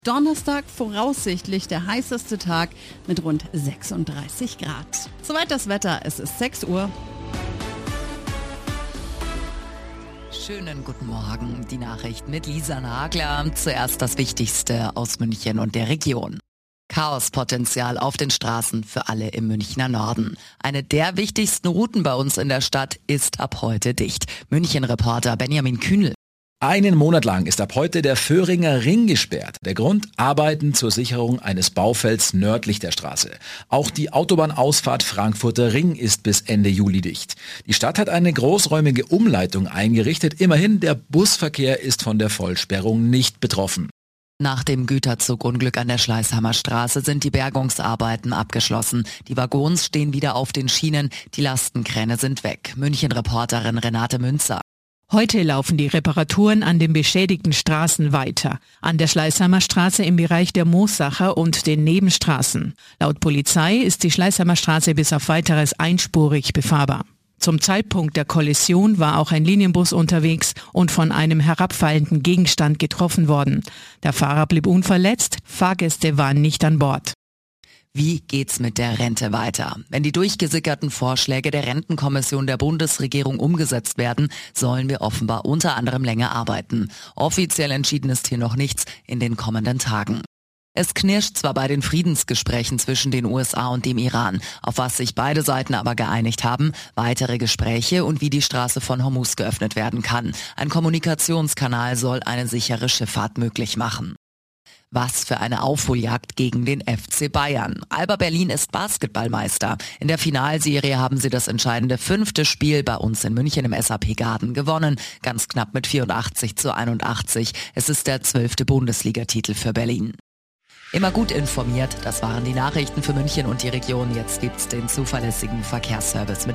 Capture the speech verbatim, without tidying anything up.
Donnerstag voraussichtlich der heißeste Tag mit rund sechsunddreißig Grad. Soweit das Wetter, es ist sechs Uhr. Schönen guten Morgen, die Nachricht mit Lisa Nagler. Zuerst das Wichtigste aus München und der Region. Chaospotenzial auf den Straßen für alle im Münchner Norden. Eine der wichtigsten Routen bei uns in der Stadt ist ab heute dicht. München-Reporter Benjamin Kühnel. Einen Monat lang ist ab heute der Föhringer Ring gesperrt. Der Grund? Arbeiten zur Sicherung eines Baufelds nördlich der Straße. Auch die Autobahnausfahrt Frankfurter Ring ist bis Ende Juli dicht. Die Stadt hat eine großräumige Umleitung eingerichtet. Immerhin, der Busverkehr ist von der Vollsperrung nicht betroffen. Nach dem Güterzugunglück an der Schleißheimer Straße sind die Bergungsarbeiten abgeschlossen. Die Waggons stehen wieder auf den Schienen, die Lastenkräne sind weg. München-Reporterin Renate Münzer. Heute laufen die Reparaturen an den beschädigten Straßen weiter. An der Schleißheimer Straße im Bereich der Moossacher und den Nebenstraßen. Laut Polizei ist die Schleißheimer Straße bis auf weiteres einspurig befahrbar. Zum Zeitpunkt der Kollision war auch ein Linienbus unterwegs und von einem herabfallenden Gegenstand getroffen worden. Der Fahrer blieb unverletzt, Fahrgäste waren nicht an Bord. Wie geht's mit der Rente weiter? Wenn die durchgesickerten Vorschläge der Rentenkommission der Bundesregierung umgesetzt werden, sollen wir offenbar unter anderem länger arbeiten. Offiziell entschieden ist hier noch nichts in den kommenden Tagen. Es knirscht zwar bei den Friedensgesprächen zwischen den U S A und dem Iran, auf was sich beide Seiten aber geeinigt haben, weitere Gespräche und wie die Straße von Hormuz geöffnet werden kann. Ein Kommunikationskanal soll eine sichere Schifffahrt möglich machen. Was für eine Aufholjagd gegen den F C Bayern. Alba Berlin ist Basketballmeister. In der Finalserie haben sie das entscheidende fünfte Spiel bei uns in München im S A P Garden gewonnen. Ganz knapp mit vierundachtzig zu einundachtzig. Es ist der zwölfte Bundesligatitel für Berlin. Immer gut informiert, das waren die Nachrichten für München und die Region. Jetzt gibt's den zuverlässigen Verkehrsservice mit